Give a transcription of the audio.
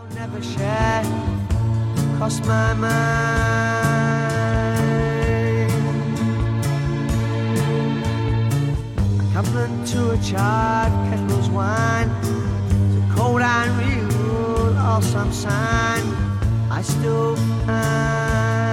Never share cross my mind. A compliment to a charred kettle's wine, so cold and real, or some sign I still find.